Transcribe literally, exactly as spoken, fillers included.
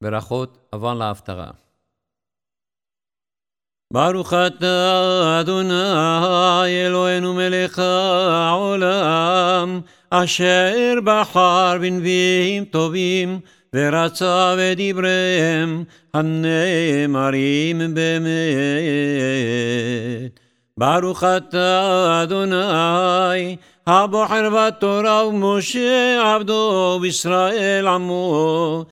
ברכות עבר להפטרה. ברוך אתה אדוני אלוהינו מלך העולם, אשר בחר בנביאים טובים ורצה בדבריהם הנאמרים באמת. ברוך אתה אדוני הבוחר בתורה ומשה עבדו בישראל עמו,